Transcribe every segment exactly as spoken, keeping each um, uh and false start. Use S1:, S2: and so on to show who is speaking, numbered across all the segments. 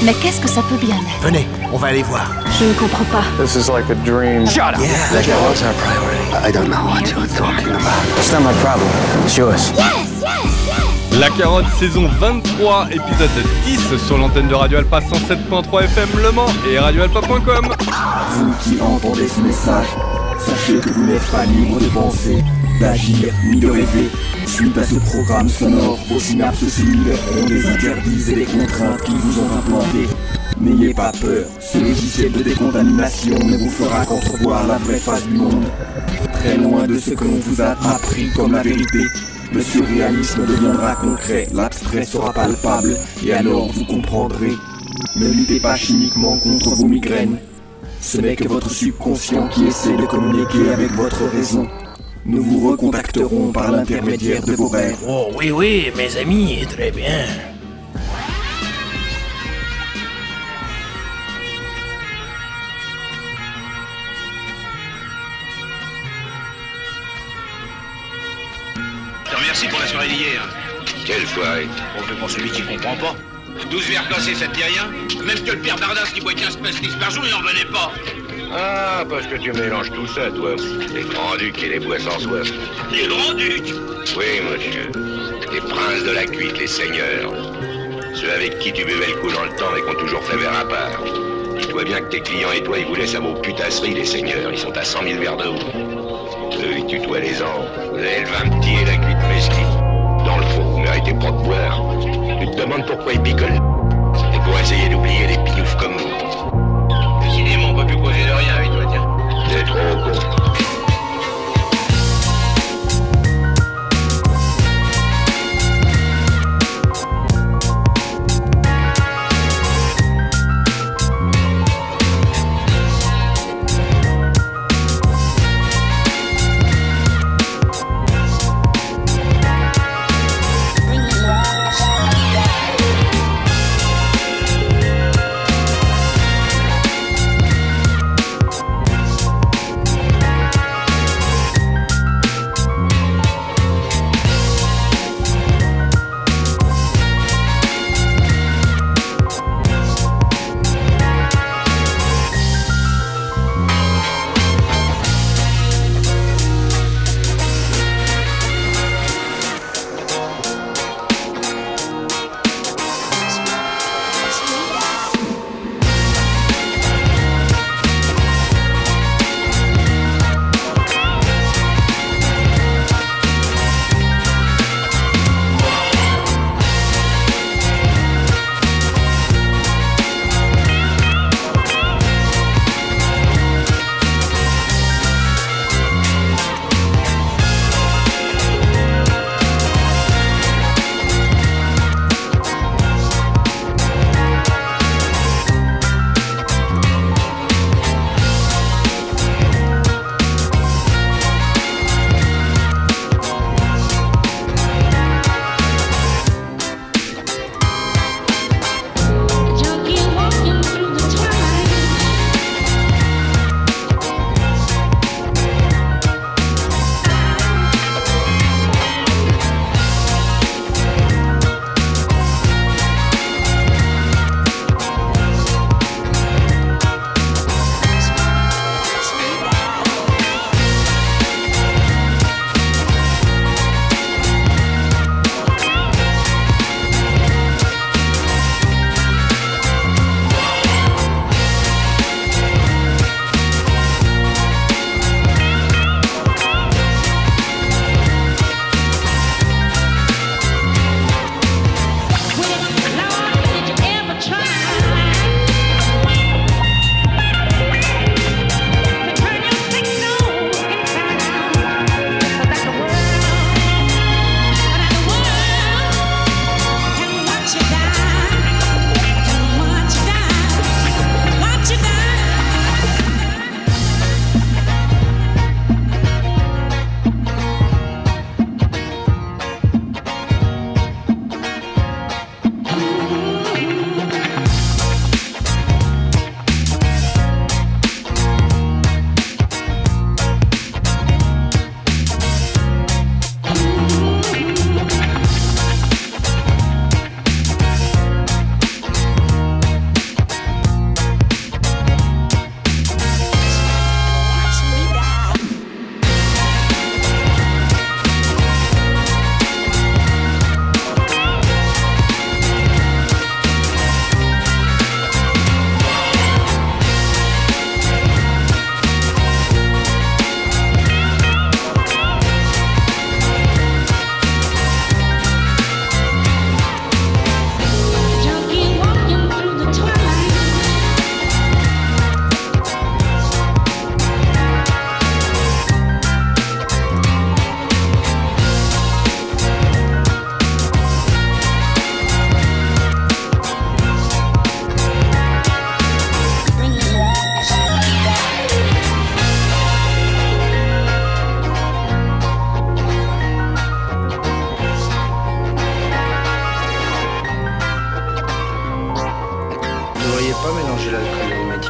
S1: Mais qu'est-ce que ça peut bien être?
S2: Venez, on va aller voir.
S1: Je ne comprends pas.
S3: This is like a dream.
S2: Shut up!
S4: Yeah,
S2: Let's go.
S4: what's our priority?
S5: I don't know what you're talking about.
S4: It's not my problem. It's yours.
S1: Yes, yes, yes.
S6: La Carotte, saison vingt-trois, épisode dix sur l'antenne de Radio Alpa cent sept point trois F M Le Mans et radio alpa point com.
S7: Vous qui entendez ce message, sachez que vous n'êtes pas libre de penser, d'agir ni de rêver. Suite à ce programme sonore, vos synapses cellulaires ont des interdits et des contraintes qui vous ont implantés. N'ayez pas peur, ce logiciel de décontamination ne vous fera qu'entrevoir la vraie face du monde. Très loin de ce que l'on vous a appris comme la vérité, le surréalisme deviendra concret, l'abstrait sera palpable, et alors vous comprendrez. Ne luttez pas chimiquement contre vos migraines. Ce n'est que votre subconscient qui essaie de communiquer avec votre raison. Nous vous recontacterons par l'intermédiaire de vos rêves.
S8: Oh oui, oui, mes amis, très bien.
S9: Je te remercie pour la soirée d'hier.
S10: Quelle soirée?
S9: Complètement celui qui comprend pas.
S10: douze verres cassés, ça te dit rien?
S9: Même que le père Dardas qui boit quinze pastis par jour, il n'en revenait pas.
S10: Ah, parce que tu mélanges tout ça, toi. Les grands-ducs et les bois sans soif.
S9: Les grands-ducs?
S10: Oui, monsieur. Les princes de la cuite, les seigneurs. Ceux avec qui tu buvais le coup dans le temps et qui ont toujours fait verre à part. Dis-toi bien que tes clients et toi, ils vous laissent à vos putasseries, les seigneurs. Ils sont à cent mille verres de haut. Eux, ils tutoient les ans. Elle va me tirer la cuite mesquine. Dans le fond, vous méritez pas de boire. Tu te demandes pourquoi ils picolent. Et pour essayer d'oublier les pignoufs comme vous.
S9: Décidément, on peut plus causer de rien avec toi, tiens.
S10: T'es trop con.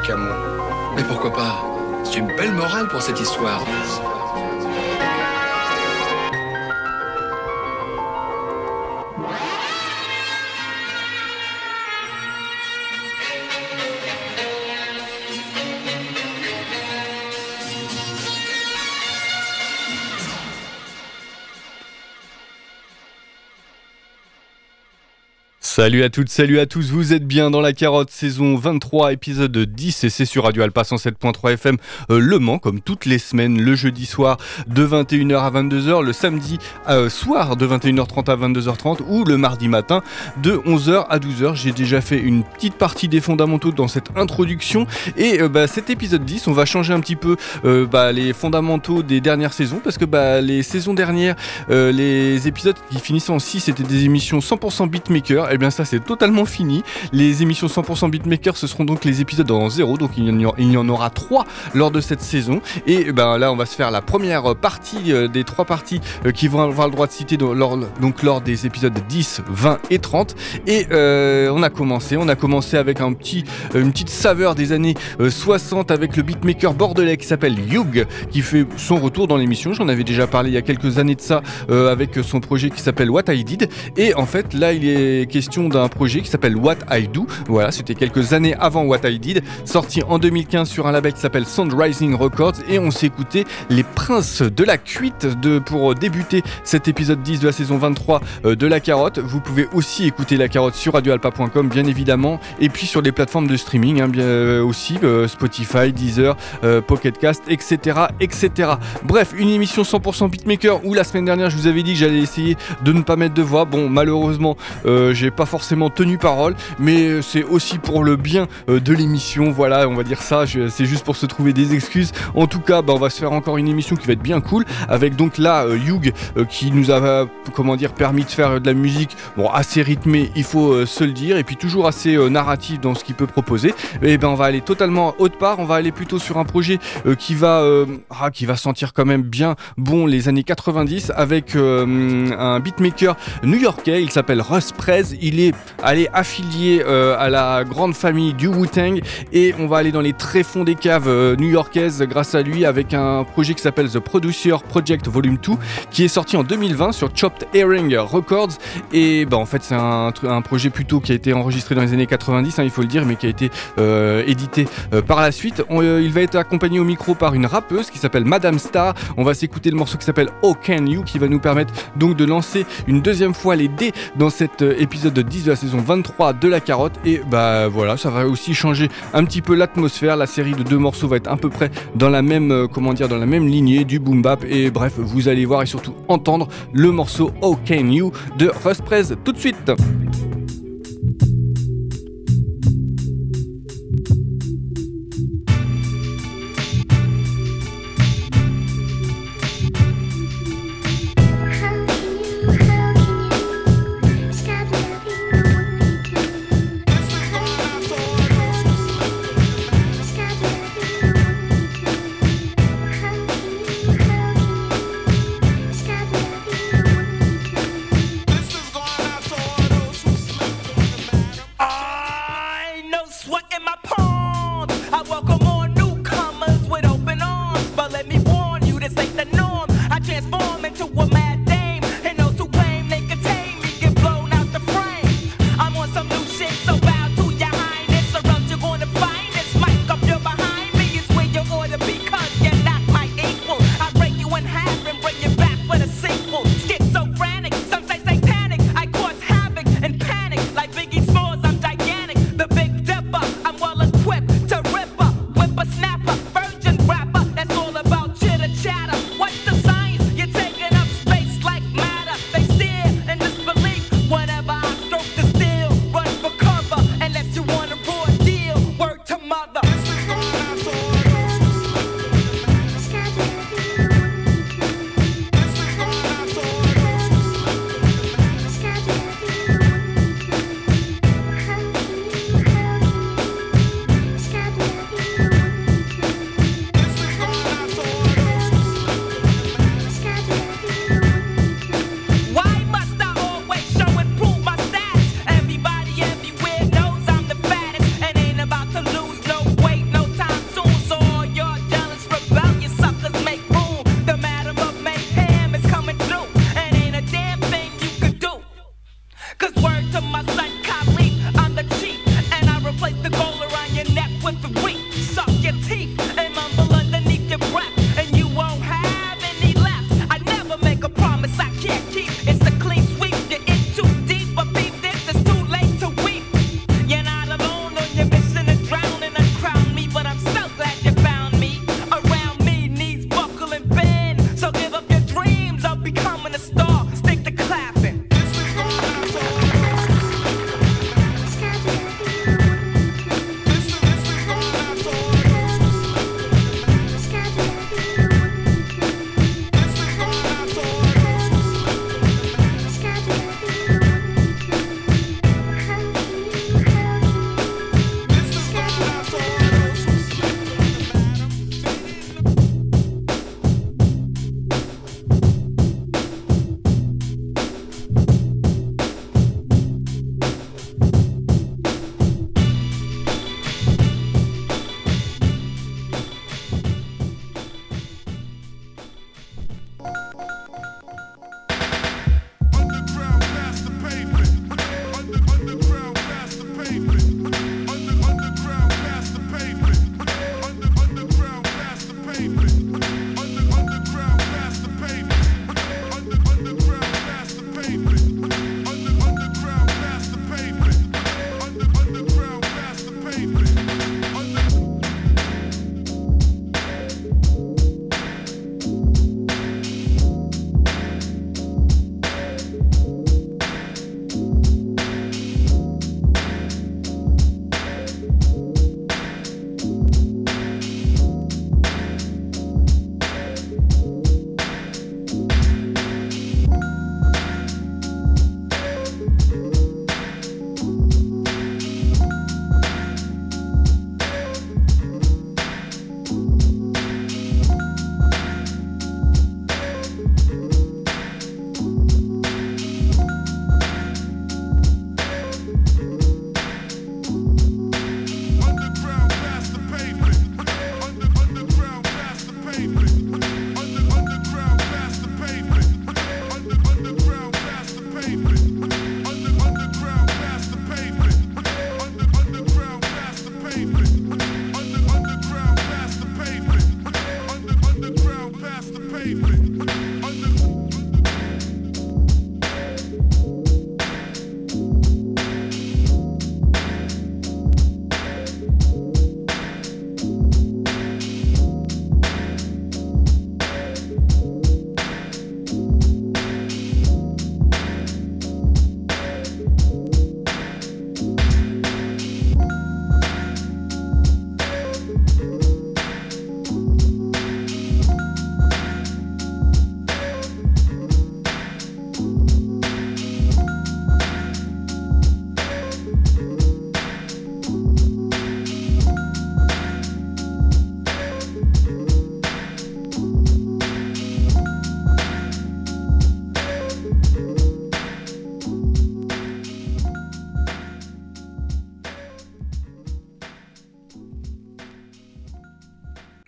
S5: qu'à moi.
S2: Mais pourquoi pas? C'est une belle morale pour cette histoire.
S6: Salut à toutes, salut à tous, vous êtes bien dans La Carotte, saison vingt-trois, épisode dix, et c'est sur Radio Alpa cent sept point trois F M euh, Le Mans, comme toutes les semaines, le jeudi soir de vingt et une heures à vingt-deux heures, le samedi euh, soir de vingt et une heures trente à vingt-deux heures trente, ou le mardi matin de onze heures à douze heures. J'ai déjà fait une petite partie des fondamentaux dans cette introduction, et euh, bah, cet épisode dix, on va changer un petit peu euh, bah, les fondamentaux des dernières saisons, parce que bah, les saisons dernières, euh, les épisodes qui finissaient en six, c'était des émissions cent pour cent beatmaker. Et bien ça c'est totalement fini. Les émissions cent pour cent beatmaker, ce seront donc les épisodes en zéro, donc il y, en, il y en aura trois lors de cette saison. Et ben là on va se faire la première partie euh, des trois parties euh, qui vont avoir le droit de citer dans, lors, donc lors des épisodes dix, vingt et trente. Et euh, on a commencé, on a commencé avec un petit, une petite saveur des années euh, soixante avec le beatmaker bordelais qui s'appelle Hugh, qui fait son retour dans l'émission. J'en avais déjà parlé il y a quelques années de ça euh, avec son projet qui s'appelle What I Did. Et en fait là il est question d'un projet qui s'appelle What I Do. Voilà, c'était quelques années avant What I Did, sorti en deux mille quinze sur un label qui s'appelle Sound Rising Records, et on s'est écouté les Princes de la Cuite de, pour débuter cet épisode dix de la saison vingt-trois euh, de La Carotte. Vous pouvez aussi écouter La Carotte sur radio alpa point com bien évidemment, et puis sur les plateformes de streaming hein, bien, euh, aussi euh, Spotify, Deezer, euh, Pocket Cast, et cetera et cetera. Bref, une émission cent pour cent beatmaker où la semaine dernière je vous avais dit que j'allais essayer de ne pas mettre de voix. Bon, malheureusement euh, j'ai pas forcément tenu parole, mais c'est aussi pour le bien euh, de l'émission, voilà, on va dire ça, je, c'est juste pour se trouver des excuses. En tout cas, bah, on va se faire encore une émission qui va être bien cool, avec donc là euh, Hugh euh, qui nous a, euh, comment dire, permis de faire euh, de la musique, bon, assez rythmée, il faut euh, se le dire, et puis toujours assez euh, narratif dans ce qu'il peut proposer. Et ben on va aller totalement autre part, on va aller plutôt sur un projet euh, qui va euh, ah, qui va sentir quand même bien bon les années quatre-vingt-dix, avec euh, un beatmaker new-yorkais, il s'appelle Russ Prez. Il est allé affilié euh, à la grande famille du Wu-Tang, et on va aller dans les tréfonds des caves euh, new-yorkaises grâce à lui, avec un projet qui s'appelle The Producer Project Volume deux, qui est sorti en deux mille vingt sur Chopped Herring Records. Et bah, en fait c'est un, un projet plutôt qui a été enregistré dans les années quatre-vingt-dix, hein, il faut le dire, mais qui a été euh, édité euh, par la suite. On, euh, il va être accompagné au micro par une rappeuse qui s'appelle Madame Star. On va s'écouter le morceau qui s'appelle Oh Can You, qui va nous permettre donc de lancer une deuxième fois les dés dans cet euh, épisode dix de la saison vingt-trois de La Carotte. Et bah voilà, ça va aussi changer un petit peu l'atmosphère. La série de deux morceaux va être à peu près dans la même euh, comment dire dans la même lignée du boom bap, et bref, vous allez voir et surtout entendre le morceau Oh Can You de Russ Prez tout de suite.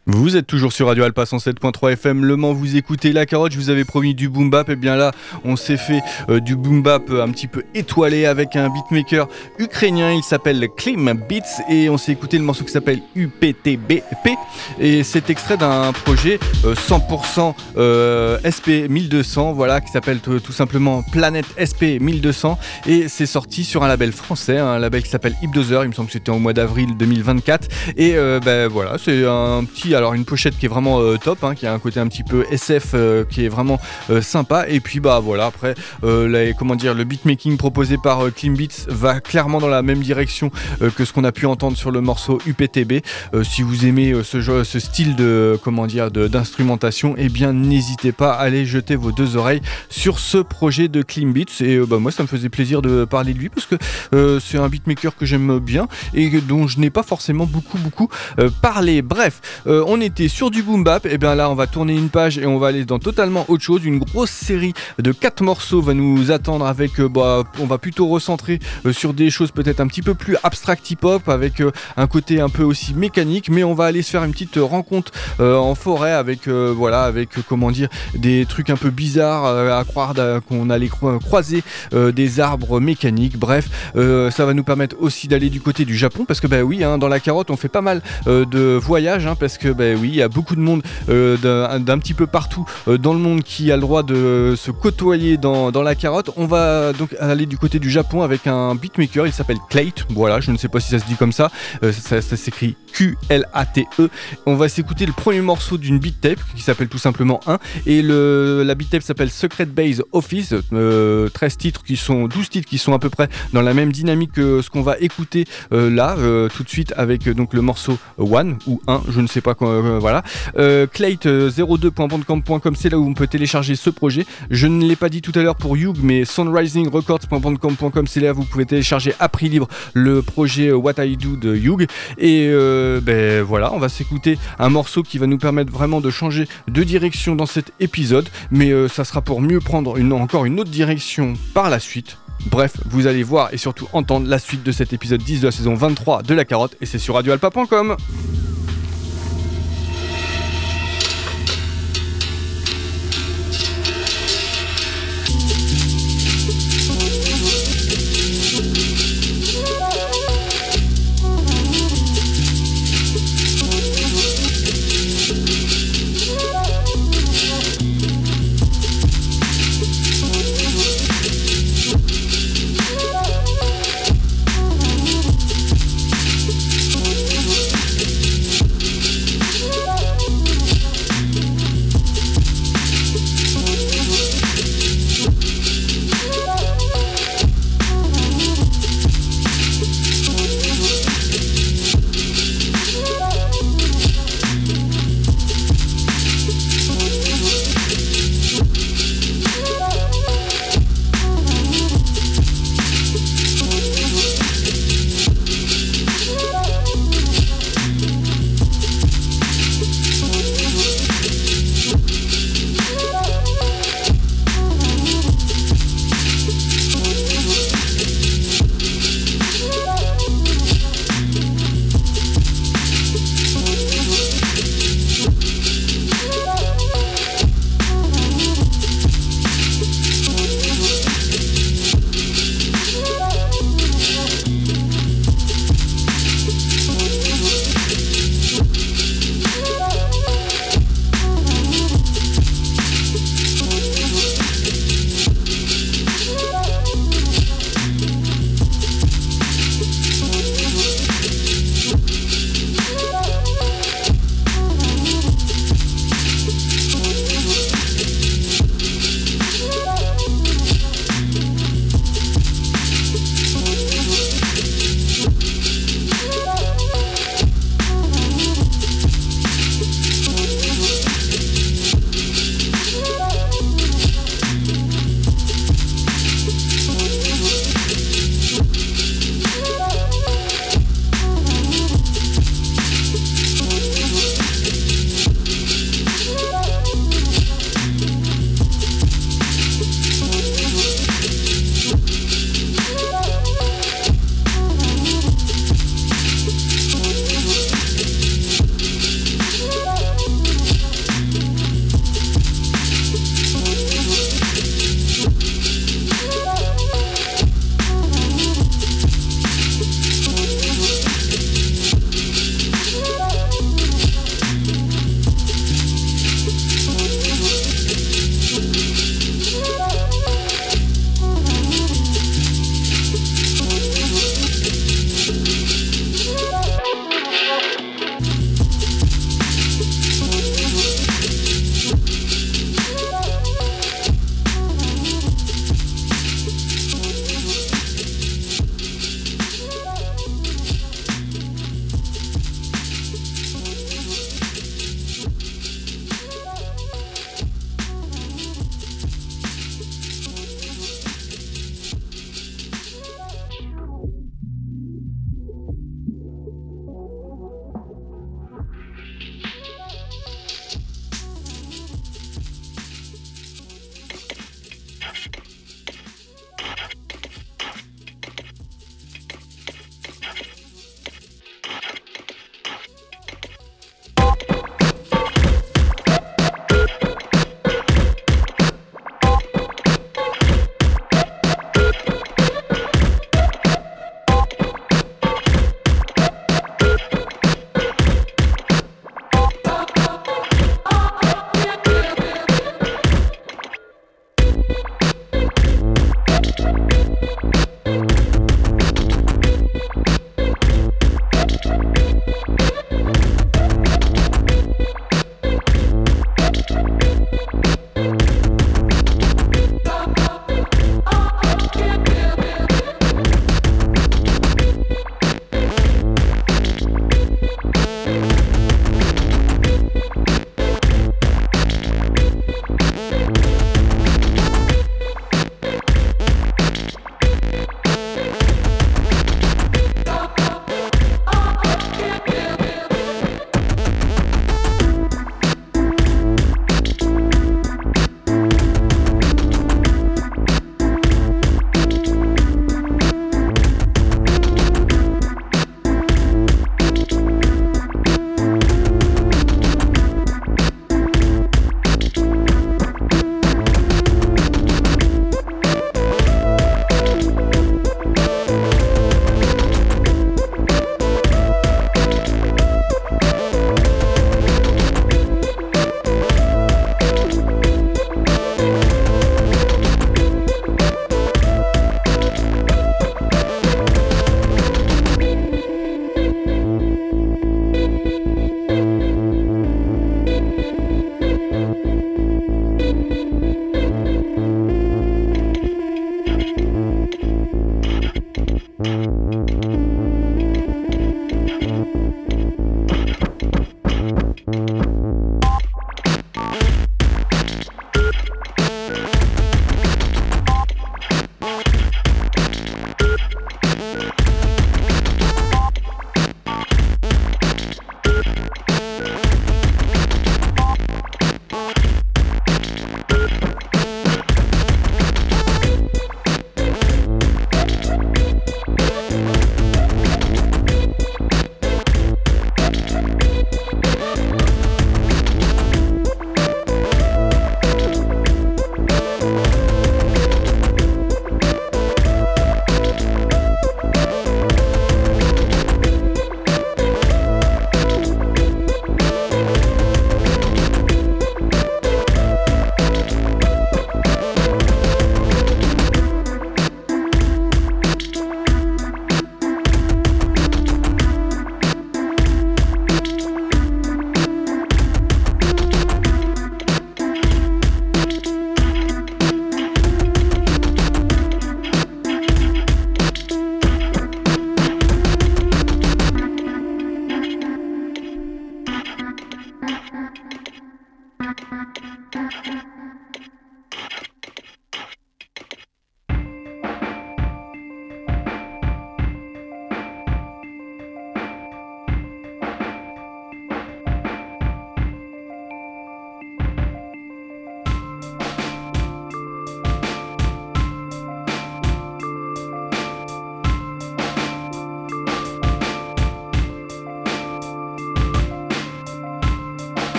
S6: Vous êtes toujours sur Radio Alpa cent sept point trois F M Le Mans, vous écoutez La Carotte, je vous avais promis du boom bap, et bien là on s'est fait euh, du boom bap euh, un petit peu étoilé avec un beatmaker ukrainien, il s'appelle Klim Beats et on s'est écouté le morceau qui s'appelle U P T B P et c'est extrait d'un projet euh, cent pour cent euh, S P mille deux cents, voilà, qui s'appelle t- tout simplement Planète S P mille deux cents et c'est sorti sur un label français, un label qui s'appelle Hipdozer, il me semble que c'était au mois d'avril deux mille vingt-quatre et euh, ben voilà, c'est un petit, alors une pochette qui est vraiment euh, top, hein, qui a un côté un petit peu S F euh, qui est vraiment euh, sympa et puis bah voilà, après euh, les, comment dire, le beatmaking proposé par euh, Klim Beats va clairement dans la même direction euh, que ce qu'on a pu entendre sur le morceau U P T B. Euh, si vous aimez euh, ce, jeu, ce style de, comment dire, de, d'instrumentation, eh bien n'hésitez pas à aller jeter vos deux oreilles sur ce projet de Klim Beats et euh, bah, moi ça me faisait plaisir de parler de lui parce que euh, c'est un beatmaker que j'aime bien et dont je n'ai pas forcément beaucoup beaucoup euh, parlé. Bref, euh, on était sur du boom bap, et bien là on va tourner une page et on va aller dans totalement autre chose. Une grosse série de quatre morceaux va nous attendre avec, euh, bah, on va plutôt recentrer euh, sur des choses peut-être un petit peu plus abstract hip-hop avec euh, un côté un peu aussi mécanique, mais on va aller se faire une petite rencontre euh, en forêt avec, euh, voilà, avec euh, comment dire, des trucs un peu bizarres euh, à croire euh, qu'on allait cro- croiser euh, des arbres mécaniques. Bref, euh, ça va nous permettre aussi d'aller du côté du Japon parce que bah oui, hein, dans la carotte on fait pas mal euh, de voyages, hein, parce que bah oui, il y a beaucoup de monde euh, d'un, d'un petit peu partout euh, dans le monde qui a le droit de se côtoyer dans, dans la carotte. On va donc aller du côté du Japon avec un beatmaker, il s'appelle Klate, voilà, je ne sais pas si ça se dit comme ça, euh, ça, ça s'écrit Q L A T E. On va s'écouter le premier morceau d'une beat tape qui s'appelle tout simplement un et le, la beat tape s'appelle Secret Base Office, euh, treize titres qui sont, douze titres qui sont à peu près dans la même dynamique que ce qu'on va écouter euh, là euh, tout de suite avec euh, donc le morceau One ou un, je ne sais pas quoi, euh, voilà. Euh, Klate zéro deux point bandcamp point com, c'est là où on peut télécharger ce projet. Je ne l'ai pas dit tout à l'heure pour Hugh, mais sunrising records point bandcamp point com, c'est là où vous pouvez télécharger à prix libre le projet What I Do de Hugh. Et euh, ben voilà, on va s'écouter un morceau qui va nous permettre vraiment de changer de direction dans cet épisode, mais euh, ça sera pour mieux prendre une, encore une autre direction par la suite. Bref, vous allez voir et surtout entendre la suite de cet épisode dix de la saison vingt-trois de La Carotte et c'est sur radio alpa point com.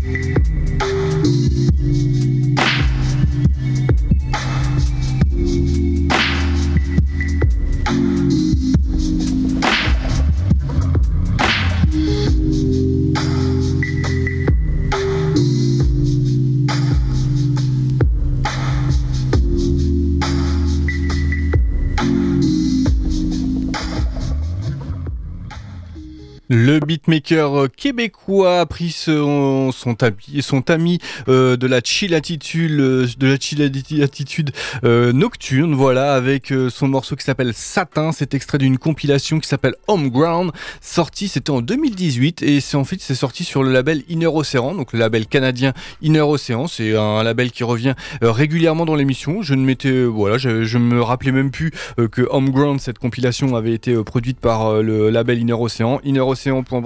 S6: Le beatmaker québécois a pris son, son, tabi, son tamis euh, de la chill attitude, de la chill attitude euh, nocturne, voilà, avec euh, son morceau qui s'appelle Satin. C'est extrait d'une compilation qui s'appelle Homeground, sorti c'était en deux mille dix-huit et c'est en fait c'est sorti sur le label Inner Ocean, donc le label canadien Inner Ocean. C'est un label qui revient euh, régulièrement dans l'émission. Je ne m'étais, euh, voilà, je, je me rappelais même plus euh, que Homeground, cette compilation, avait été euh, produite par euh, le label Inner Ocean. Inner Ocean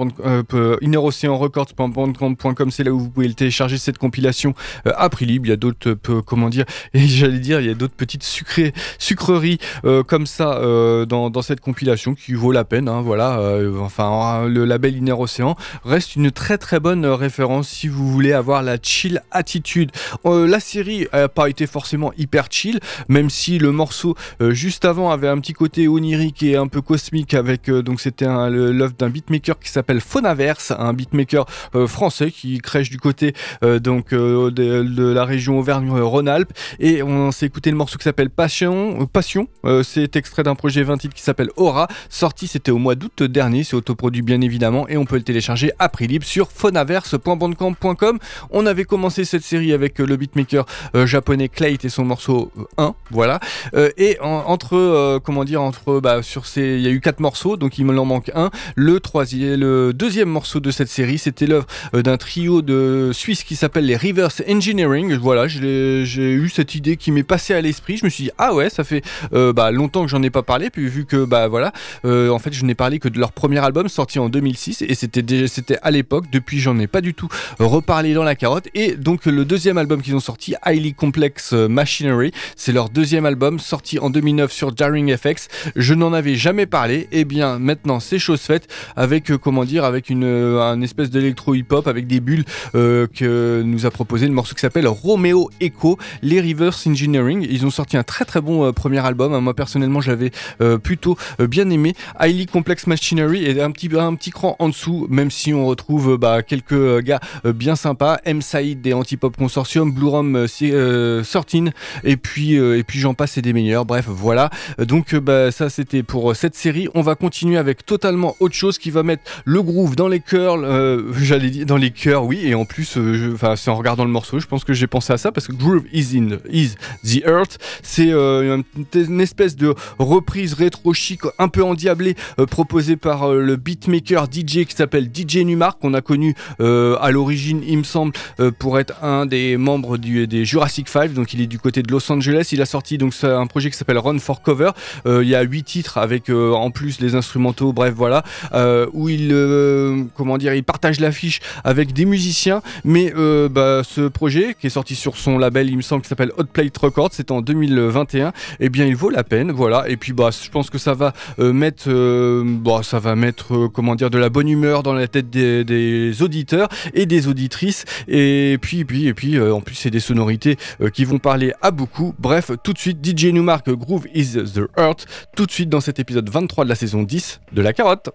S6: Euh, inner ocean records point bandcamp point com, c'est là où vous pouvez le télécharger, cette compilation euh, à prix libre. Il y a d'autres euh, comment dire et j'allais dire il y a d'autres petites sucrées, sucreries euh, comme ça euh, dans, dans cette compilation qui vaut la peine, hein, voilà euh, enfin le label Inner Ocean reste une très très bonne référence si vous voulez avoir la chill attitude. Euh, la série n'a pas été forcément hyper chill, même si le morceau euh, juste avant avait un petit côté onirique et un peu cosmique avec euh, donc c'était un, le, l'œuvre d'un beatmaker qui s'appelle Phonaverse, un beatmaker euh, français qui crèche du côté euh, donc euh, de, de la région Auvergne-Rhône-Alpes, et on s'est écouté le morceau qui s'appelle Passion. Euh, Passion, euh, c'est extrait d'un projet vingt titres qui s'appelle Aura, sorti c'était au mois d'août dernier, c'est autoproduit bien évidemment et on peut le télécharger à prix libre sur phonaverse point bandcamp point com. On avait commencé cette série avec euh, le beatmaker euh, japonais Clate et son morceau euh, un, voilà, euh, et en, entre euh, comment dire entre bah sur ces il y a eu quatre morceaux donc il me en manque un. Le troisième Le deuxième morceau de cette série, c'était l'œuvre d'un trio de Suisse qui s'appelle les Reverse Engineering. Voilà, j'ai, j'ai eu cette idée qui m'est passée à l'esprit. Je me suis dit ah ouais, ça fait euh, bah, longtemps que j'en ai pas parlé, puis vu que bah voilà, euh, en fait je n'ai parlé que de leur premier album sorti en deux mille six et c'était déjà, c'était à l'époque. Depuis, j'en ai pas du tout reparlé dans la carotte. Et donc le deuxième album qu'ils ont sorti, Highly Complex Machinery, c'est leur deuxième album sorti en deux mille neuf sur Jarring F X. Je n'en avais jamais parlé. Et bien maintenant c'est chose faite avec euh, comment dire avec une un espèce d'électro hip-hop avec des bulles euh, que nous a proposé le morceau qui s'appelle Romeo Echo, les Reverse Engineering. Ils ont sorti un très très bon euh, premier album, hein. Moi personnellement j'avais euh, plutôt euh, bien aimé. Highly Complex Machinery est un petit, un petit cran en dessous, même si on retrouve euh, bah, quelques euh, gars euh, bien sympas, M. Saïd des Antipop Consortium, Blue Rom euh, euh, treize et puis, euh, et puis j'en passe et des meilleurs, bref voilà. Donc euh, bah, ça c'était pour euh, cette série. On va continuer avec totalement autre chose qui va mettre le groove dans les cœurs, euh, j'allais dire dans les cœurs, oui, et en plus, enfin, euh, c'est en regardant le morceau, je pense que j'ai pensé à ça parce que Groove is in is the Earth, c'est euh, une espèce de reprise rétro chic, un peu endiablée, euh, proposée par euh, le beatmaker D J qui s'appelle D J Numark, qu'on a connu euh, à l'origine, il me semble, euh, pour être un des membres du, des Jurassic five, donc il est du côté de Los Angeles. Il a sorti donc un projet qui s'appelle Run for Cover. Euh, il y a huit titres avec euh, en plus les instrumentaux, bref voilà, euh, où il euh, comment dire, il partage l'affiche avec des musiciens, mais euh, bah, ce projet qui est sorti sur son label, il me semble, qui s'appelle Hot Plate Records, c'était en deux mille vingt et un, et eh bien il vaut la peine, voilà. Et puis bah je pense que ça va euh, mettre euh, bah, ça va mettre euh, comment dire de la bonne humeur dans la tête des, des auditeurs et des auditrices, et puis et puis et puis euh, en plus c'est des sonorités euh, qui vont parler à beaucoup. Bref, tout de suite D J Numark, Groove is the Earth, tout de suite dans cet épisode vingt-trois de la saison dix de La Carotte.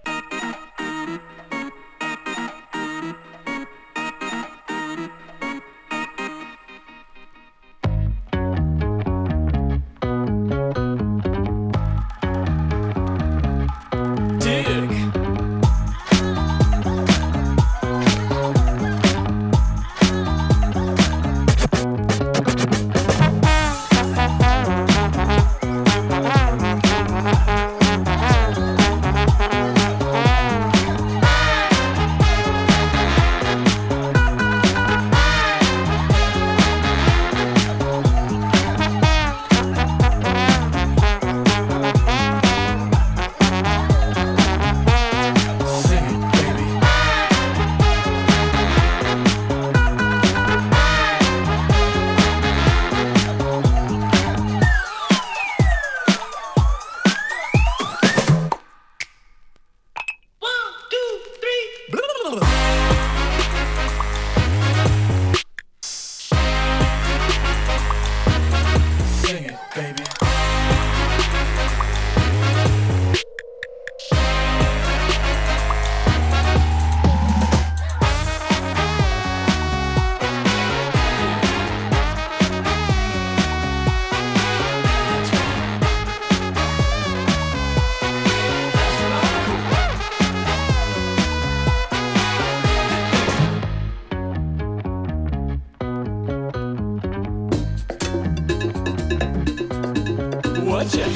S3: We'll be right back. watch it.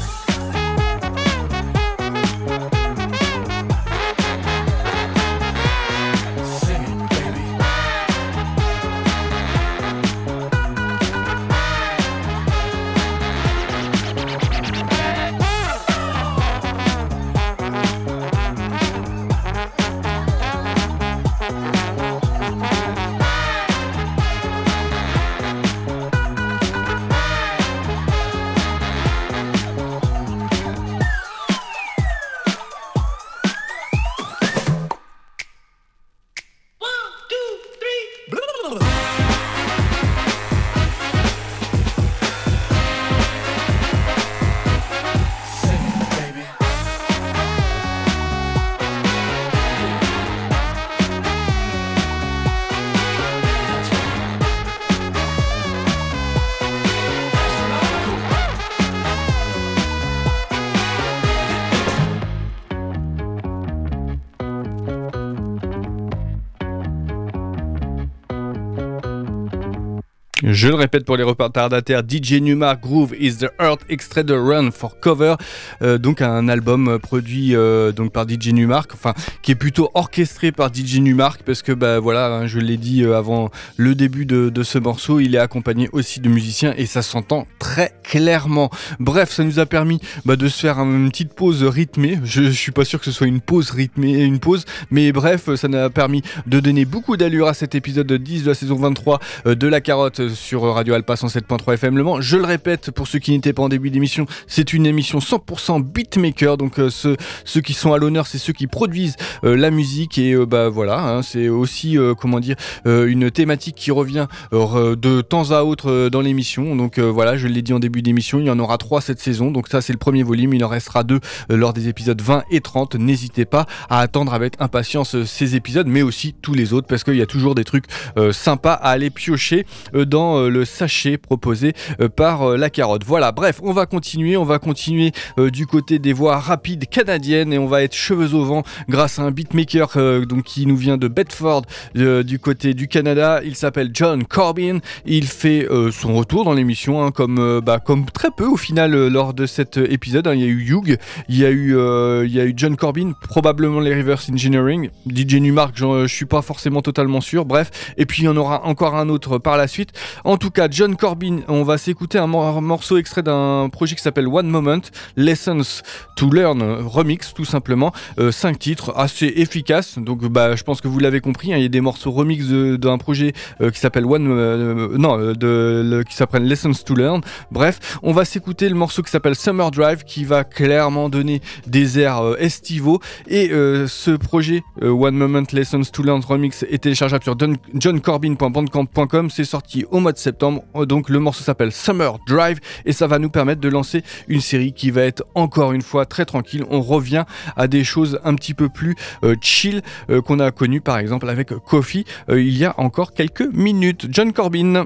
S6: Je le répète pour les retardataires, D J Numark, Groove is the Earth, extrait de Run for Cover, euh, donc un album produit euh, donc par D J Numark, enfin qui est plutôt orchestré par D J Numark parce que bah voilà, hein, je l'ai dit euh, avant le début de, de ce morceau, il est accompagné aussi de musiciens et ça s'entend très clairement. Bref, ça nous a permis bah, de se faire une petite pause rythmée. Je, je suis pas sûr que ce soit une pause rythmée, une pause, mais bref, ça nous a permis de donner beaucoup d'allure à cet épisode dix de la saison vingt-trois euh, de La Carotte sur Radio Alpa cent sept point trois F M Le Mans. Je le répète pour ceux qui n'étaient pas en début d'émission, c'est une émission cent pour cent beatmaker, donc euh, ceux, ceux qui sont à l'honneur, c'est ceux qui produisent euh, la musique et euh, bah voilà, hein, c'est aussi euh, comment dire euh, une thématique qui revient euh, de temps à autre euh, dans l'émission. Donc euh, voilà, je l'ai dit en début d'émission, il y en aura trois cette saison, donc ça c'est le premier volume, il en restera deux euh, lors des épisodes vingt et trente. N'hésitez pas à attendre avec impatience euh, ces épisodes, mais aussi tous les autres, parce qu'il y a toujours des trucs euh, sympas à aller piocher euh, dans euh, le sachet proposé euh, par euh, La Carotte. Voilà, bref, on va continuer, on va continuer euh, du côté des voix rapides canadiennes et on va être cheveux au vent grâce à un beatmaker euh, donc, qui nous vient de Bedford euh, du côté du Canada. Il s'appelle John Corbin, il fait euh, son retour dans l'émission hein, comme, euh, bah, comme très peu au final euh, lors de cet épisode. Hein. Il y a eu Hugh, il y a eu, euh, il y a eu John Corbin, probablement les Reverse Engineering, D J Numark, je, je suis pas forcément totalement sûr, bref, et puis il y en aura encore un autre par la suite. En tout cas, John Corbin, on va s'écouter un mor- morceau extrait d'un projet qui s'appelle One Moment, Lessons to Learn Remix, tout simplement. Euh, cinq titres assez efficaces, donc bah, je pense que vous l'avez compris, hein, il y a des morceaux remix de, d'un projet euh, qui s'appelle One, euh, non, de, le, qui s'appelle Lessons to Learn. Bref, on va s'écouter le morceau qui s'appelle Summer Drive, qui va clairement donner des airs euh, estivaux. Et euh, ce projet euh, One Moment, Lessons to Learn Remix est téléchargeable sur john corbin point bandcamp point com. C'est sorti au mois de septembre, donc le morceau s'appelle Summer Drive et ça va nous permettre de lancer une série qui va être encore une fois très tranquille. On revient à des choses un petit peu plus euh, chill euh, qu'on a connu par exemple avec Coffee euh, il y a encore quelques minutes. John Corbin.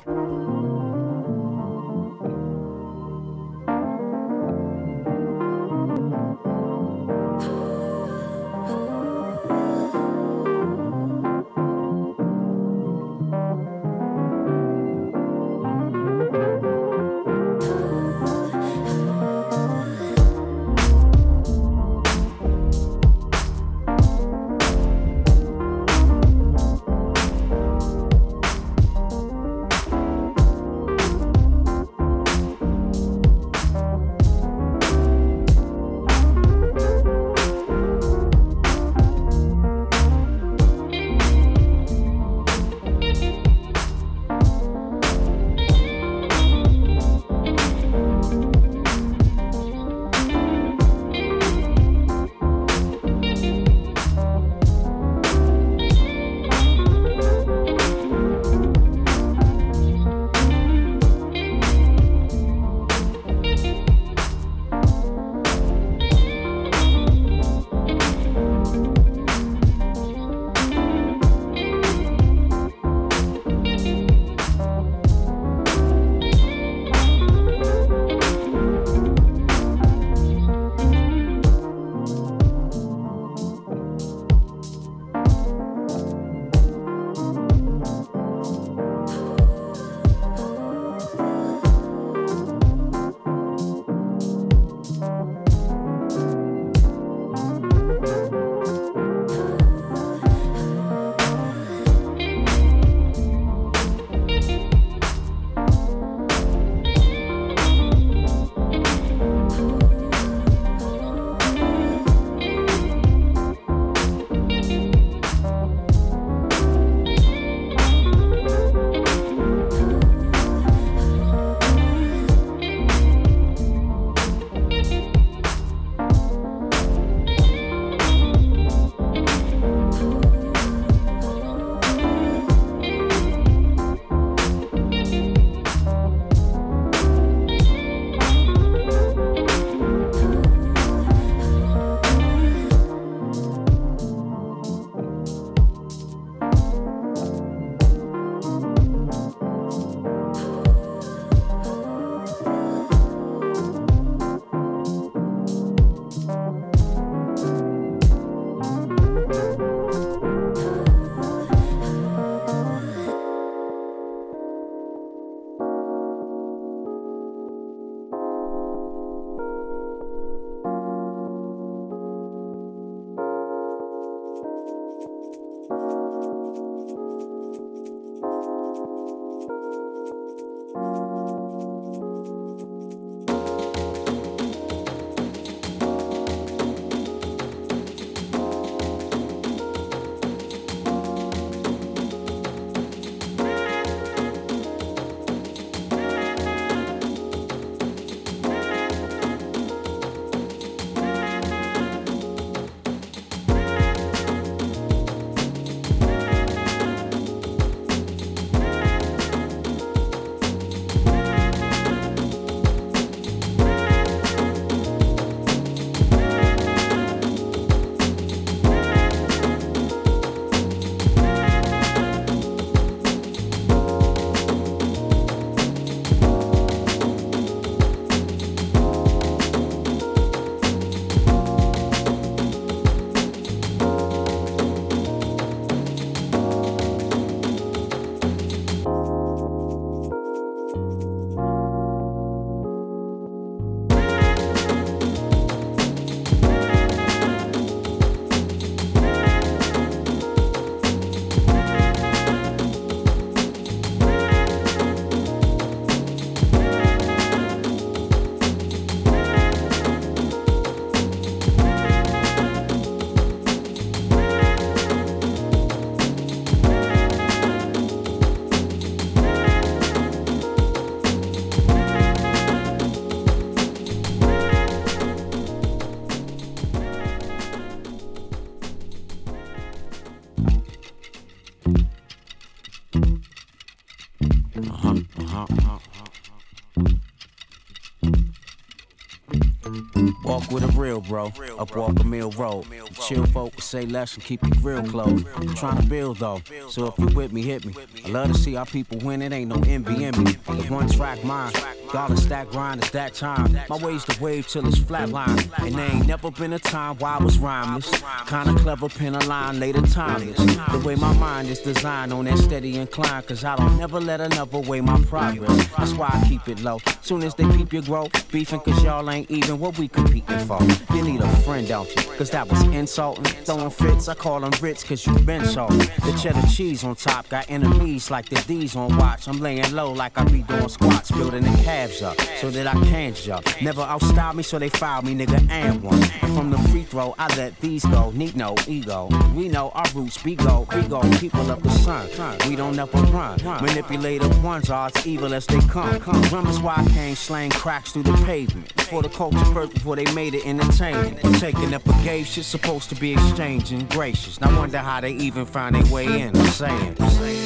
S3: Walk with a real bro, up Walker Mill Road. Chill folk say less and keep your grill closed. I'm trying to build though, so if you with me, hit me. I love to see our people win, it ain't no envy in me. The one track mind, dollar stack grind, it's that time. My way's the wave till it's flatline. And there ain't never been a time where I was rhymeless. Kinda clever, pin a line, later timeless. The way my mind is designed on that steady incline, cause I don't never let another weigh my progress. That's why I keep it low. Soon as they peep your growth, beefing cause y'all ain't even what we competing for. You need a friend, don't you? Cause that was insulting. Throwing fits, I call them Ritz cause you been salted. The cheddar cheese on top got enemies like the D's on watch. I'm laying low like I be doing squats, building the calves up so that I can't jump. Never outstyle me so they foul me, nigga, and one. And from the free throw, I let these go. Need no ego. We know our roots be go. We go, people of the sun. We don't never run. Manipulative ones are as evil as they come. Rum is why I came slaying cracks through the pavement. Before the culture first, before they made it entertaining. Taking up a gay shit supposed to be exchanging gracious. Now wonder how they even find their way in. I'm saying.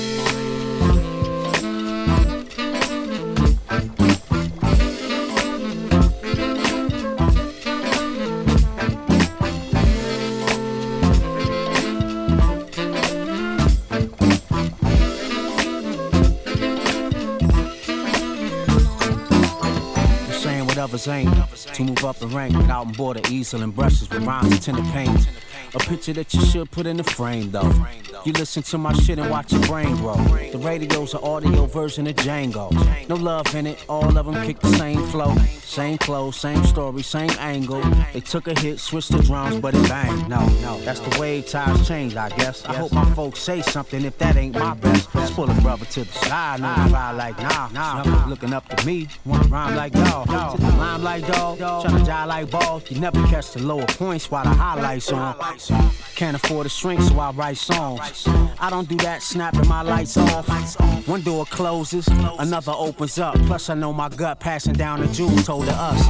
S3: Others ain't to move up the rank without on board an easel and brushes with rhymes and tender paint. A picture that you should put in the frame though. You listen to my shit and watch your brain grow. The radio's an audio version of Django. No love in it, all of them kick the same flow. Same clothes, same story, same angle. They took a hit, switched the drums, but it banged. No, no, that's the way times change, I guess. I hope my folks say something if that ain't my best. Let's pull a brother to the side, no vibe like nah, nah. Looking up to me, wanna rhyme like dog. Sit the rhyme like dog, tryna jive like ball. You never catch the lower points while the highlights on. Can't afford to shrink, so I write songs. I don't do that, snapping my lights off. One door closes, another opens up. Plus I know my gut passing down the jewels told to us.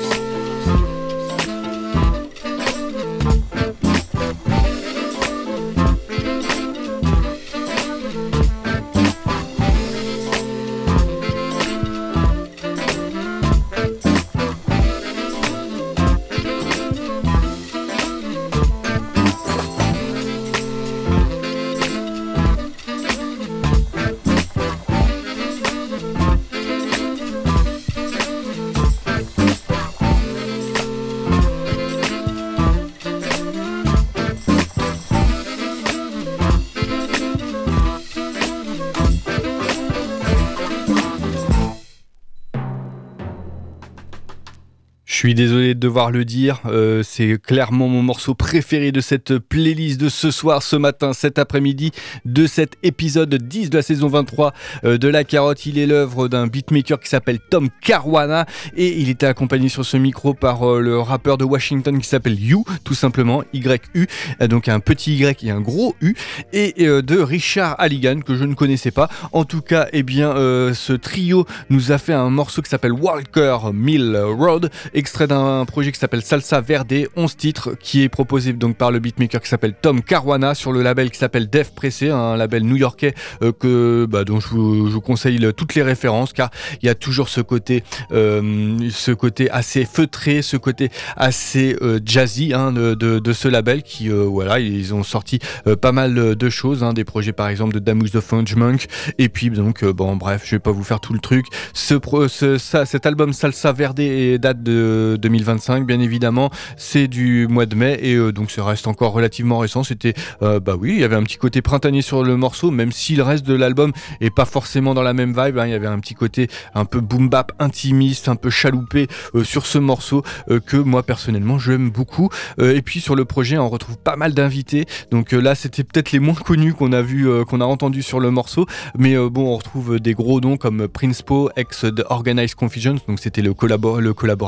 S6: Je suis désolé de devoir le dire, euh, c'est clairement mon morceau préféré de cette playlist de ce soir, ce matin, cet après-midi, de cet épisode dix de la saison vingt-trois euh, de La Carotte. Il est l'œuvre d'un beatmaker qui s'appelle Tom Caruana et il était accompagné sur ce micro par euh, le rappeur de Washington qui s'appelle You, tout simplement, Y U, euh, donc un petit Y et un gros U, et euh, de Richard Halligan que je ne connaissais pas. En tout cas, eh bien, euh, ce trio nous a fait un morceau qui s'appelle Walker Mill Road, extrait d'un projet qui s'appelle Salsa Verde, onze titres, qui est proposé donc par le beatmaker qui s'appelle Tom Caruana sur le label qui s'appelle Def Pressé, un label new-yorkais euh, que, bah, dont je vous, je vous conseille toutes les références car il y a toujours ce côté, euh, ce côté assez feutré, ce côté assez euh, jazzy hein, de, de, de ce label qui, euh, voilà, ils ont sorti euh, pas mal de choses, hein, des projets par exemple de Damus the Fudge Monk et puis donc, euh, bon bref, je vais pas vous faire tout le truc. Ce, pro, ce, ça, cet album Salsa Verde date de deux mille vingt-cinq bien évidemment, c'est du mois de mai et euh, donc ça reste encore relativement récent. C'était euh, bah oui, il y avait un petit côté printanier sur le morceau, même si le reste de l'album est pas forcément dans la même vibe hein. Il y avait un petit côté un peu boom bap intimiste, un peu chaloupé euh, sur ce morceau euh, que moi personnellement j'aime beaucoup euh, et puis sur le projet on retrouve pas mal d'invités, donc euh, là c'était peut-être les moins connus qu'on a vu, euh, qu'on a entendu sur le morceau, mais euh, bon on retrouve des gros noms comme Prince Po, ex de Organized Confusion, donc c'était le, collabor- le collaborateur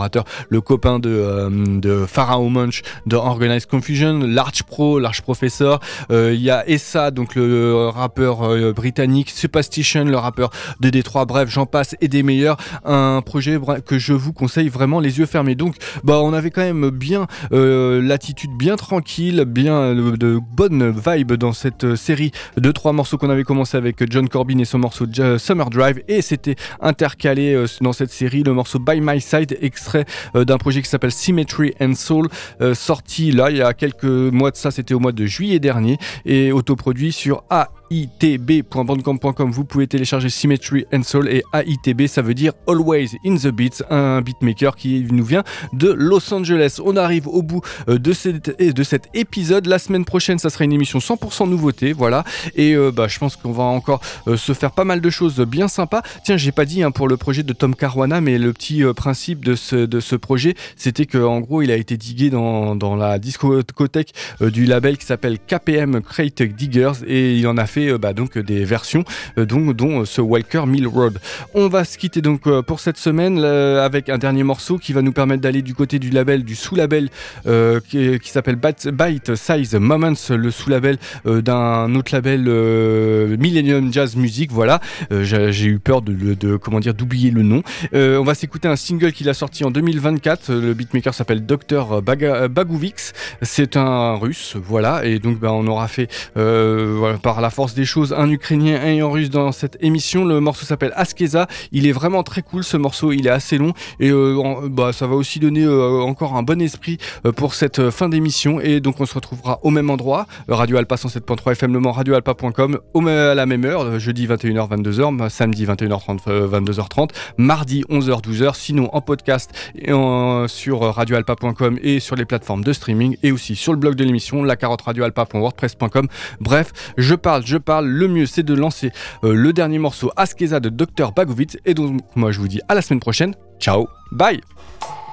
S6: le copain de, euh, de Pharaoh Monch de Organized Confusion, Large Pro, Large Professor. Il euh, y a Essa, donc le rappeur euh, britannique, Superstition, le rappeur de Détroit. Bref, j'en passe et des meilleurs. Un projet que je vous conseille vraiment les yeux fermés. Donc, bah, on avait quand même bien euh, l'attitude bien tranquille, bien euh, de bonnes vibes dans cette série de trois morceaux qu'on avait commencé avec John Corbin et son morceau Summer Drive, et c'était intercalé euh, dans cette série le morceau By My Side, extrait euh, d'un projet qui s'appelle Symmetry and Soul, euh, sorti là il y a quelques mois de ça, c'était au mois de juillet dernier, et autoproduit sur A I T B point bandcamp point com. Vous pouvez télécharger Symmetry and Soul, et A I T B ça veut dire Always in the Beats, un beatmaker qui nous vient de Los Angeles. On arrive au bout de, cette, de cet épisode. La semaine prochaine ça sera une émission cent pour cent nouveauté, voilà, et euh, bah, je pense qu'on va encore euh, se faire pas mal de choses bien sympas. Tiens, j'ai pas dit hein, pour le projet de Tom Caruana, mais le petit euh, principe de ce, de ce projet, c'était qu'en gros il a été digué dans, dans la discothèque euh, du label qui s'appelle K P M Crate Diggers, et il en a fait euh, bah, donc des versions euh, dont, dont euh, ce Walker Mill Road. On va se quitter donc euh, pour cette semaine euh, avec un dernier morceau qui va nous permettre d'aller du côté du label, du sous-label euh, qui, qui s'appelle Bite Size Moments, le sous-label euh, d'un autre label euh, Millennium Jazz Music. Voilà, euh, j'ai, j'ai eu peur de, de, de comment dire d'oublier le nom. Euh, on va s'écouter un single qu'il a sorti en deux mille vingt-quatre. Le beatmaker s'appelle docteur Baga, Bagouvix. C'est un russe, voilà, et donc bah, on aura fait euh, voilà, par la force des choses un ukrainien et un russe dans cette émission. Le morceau s'appelle Askeza. Il est vraiment très cool ce morceau, il est assez long, et euh, en, bah, ça va aussi donner euh, encore un bon esprit euh, pour cette fin d'émission, et donc on se retrouvera au même endroit, Radio Alpa cent sept point trois F M Le Mans, radio alpa point com, au, à la même heure, jeudi vingt et une heures vingt-deux heures, samedi vingt et une heures trente vingt-deux heures trente, mardi onze heures douze heures, sinon en podcast et en, sur radio alpa point com et sur les plateformes de streaming, et aussi sur le blog de l'émission, la carotte radio alpa point wordpress point com. Bref, je parle, je parle, le mieux c'est de lancer euh, le dernier morceau Askeza de docteur Bagouvix, et donc moi je vous dis à la semaine prochaine, ciao, bye.